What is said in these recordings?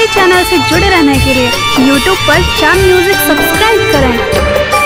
Channel से जुड़े रहने के लिए YouTube पर चांद म्यूजिक सब्सक्राइब करें।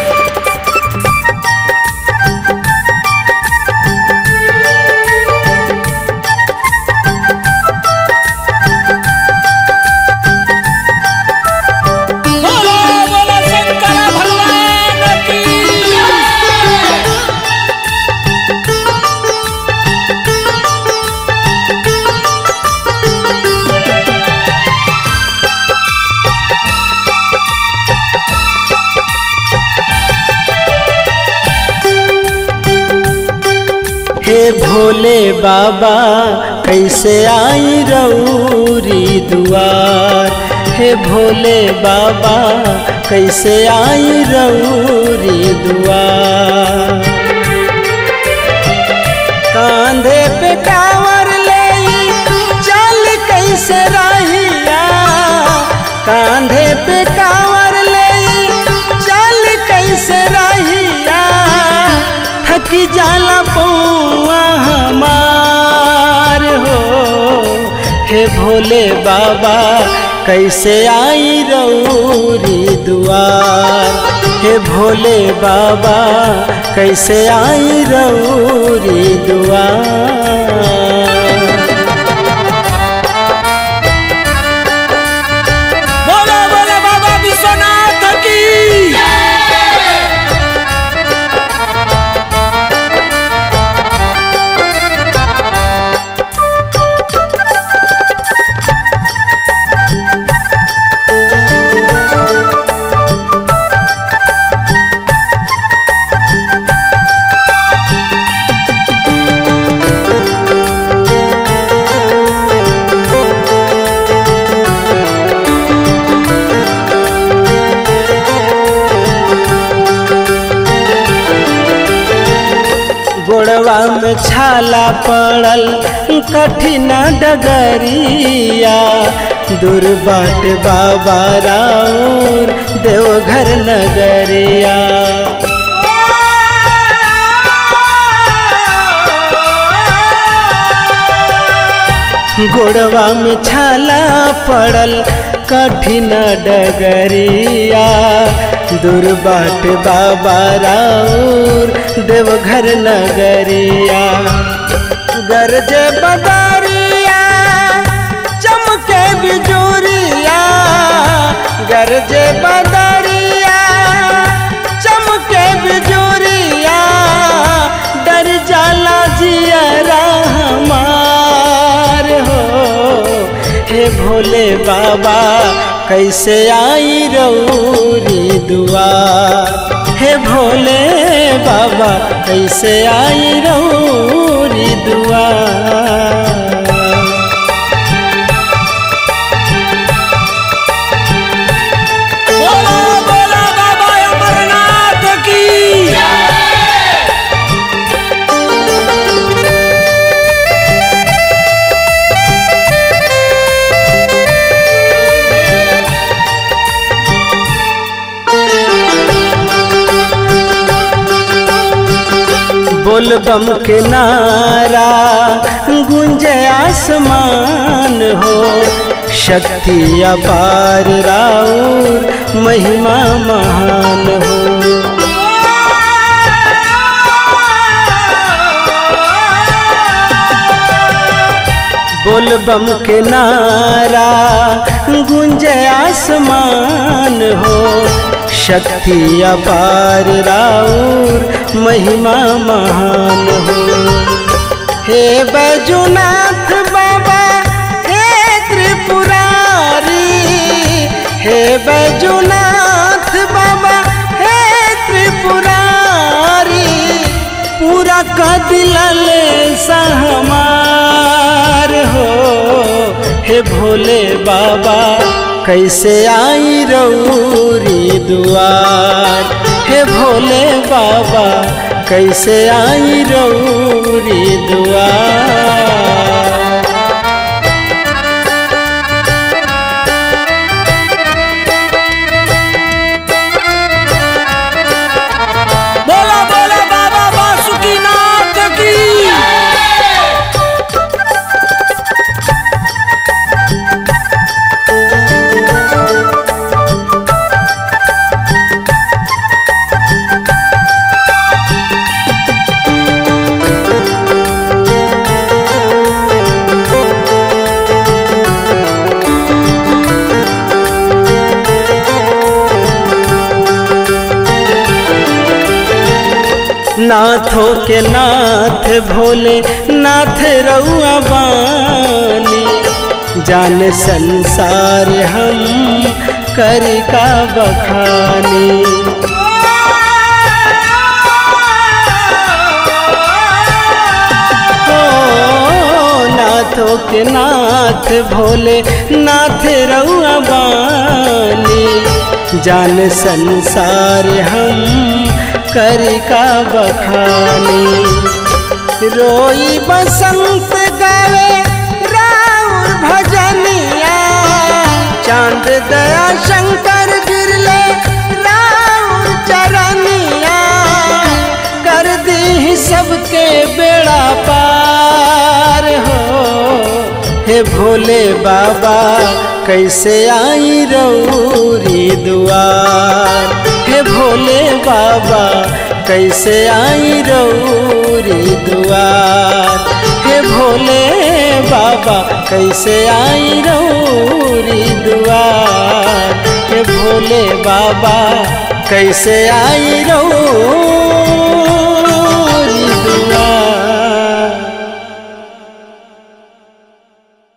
हे भोले बाबा कैसे आई रउरी दुआर। हे भोले बाबा कैसे आई रउरी दुआर। कांधे पे कांवर ले चल कैसे रहिया। कांधे पे कांवर ले चल कैसे रहिया। थकी जाला पौआ हमार हो। हे भोले बाबा कैसे आई रउरी दुआर। हे भोले बाबा कैसे आई रउरी दुआर। गोड़वा में छाला पड़ल कठिन डगरिया। दूर बाट बाबा राउर देवघर नगरिया। गोड़वा में छाला पड़ल कठिन डगरिया। दूर बाट बाबा राउर देवघर नगरिया। गरज बदरिया चमके बिजुरिया। गरज बदरिया चमके बिजुरिया। डर जाला जियरा हमार हो। हे भोले बाबा कैसे आई रउरी दुआर। हे भोले बाबा कैसे आई रउरी दुआर। बोल बम के नारा गूंजे आसमान हो। शक्ति अपार राउर महिमा महान हो। बोल बम के नारा गूंजे आसमान हो। शक्ति अपार राउर महिमा महान हो। हे बैजूनाथ बाबा हे त्रिपुरारी। हे बैजूनाथ बाबा हे त्रिपुरारी। पूरा कदिलले सहमार हो। हे भोले बाबा कैसे आई रउरी दुआर। हे भोले बाबा कैसे आई रउरी दुआर। बोला बोला बाबा बासुकीनाथ की। नाथों के नाथ भोले नाथ रउआ बानी, जान संसार हम करी का बखानी। नाथों के नाथ भोले नाथ रउआ बानी, जान संसार हम करी का बखानी। रोई बसंत गावे राउर भजनिया, चांद दया शंकर गिरले राउर चरनिया, कर दी सबके बेड़ा पार हो। हे भोले बाबा कैसे आई रउरी दुआर, हे भोले बाबा कैसे आई रउरी दुआर, हे भोले बाबा कैसे आई रउरी दुआर, हे भोले बाबा कैसे आई रउरी